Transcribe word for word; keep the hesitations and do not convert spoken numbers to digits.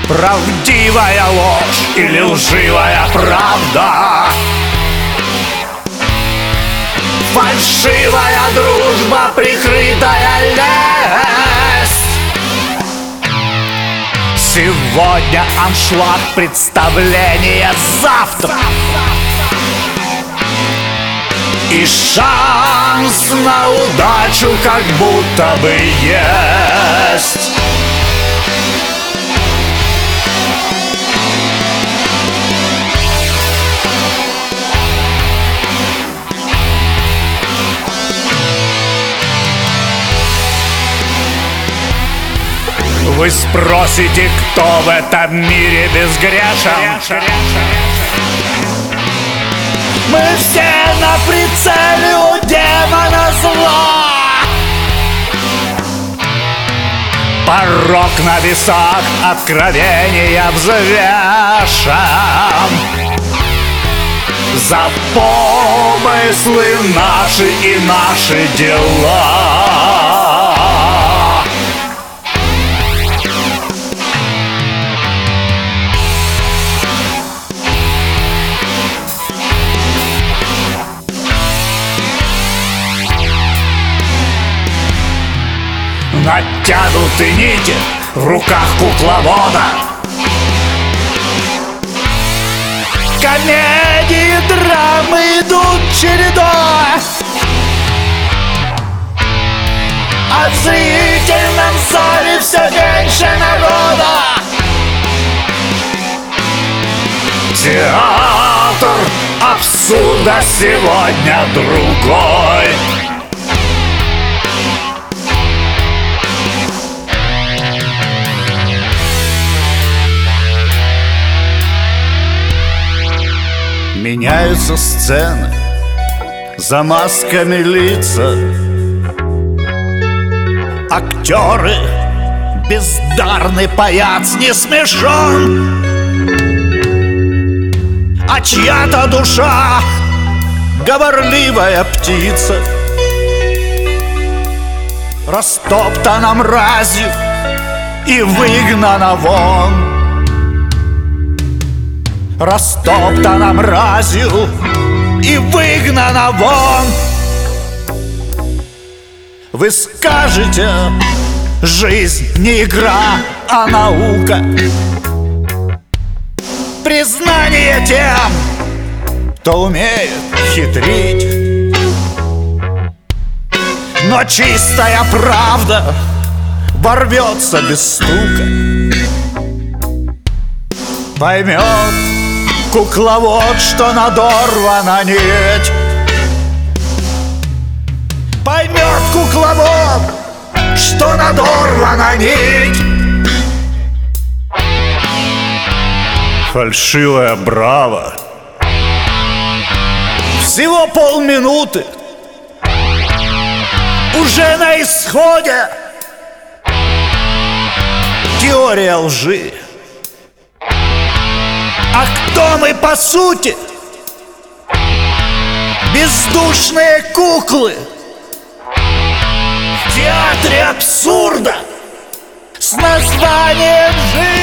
правдивая ложь или лживая правда, фальшивая дружба, прикрытая лесть. Сегодня аншлаг представления, завтра и шанс на удачу как будто бы есть. Вы спросите, кто в этом мире безгрешен? Мы все на прицеле у демона зла. Порок на весах, откровения взвешен. За помыслы наши и наши дела. Натянуты нити в руках кукловода. Комедии, драмы идут чередой, а в зрительном зале все меньше народа. Театр абсурда сегодня другой. Меняются сцены, за масками лица. Актеры, бездарный паяц не смешон, а чья-то душа говорливая птица растоптана мразью и выгнана вон. Растоптана мразью и выгнана вон. Вы скажете, жизнь не игра, а наука. Признание тем, кто умеет хитрить. Но чистая правда ворвется без стука. Поймет кукловод, что надорвана нить. Поймет кукловод, что надорвана нить. Фальшивая браво. Всего полминуты, уже на исходе. Теория лжи. А кто мы по сути? Бездушные куклы в театре абсурда с названием «Жизнь».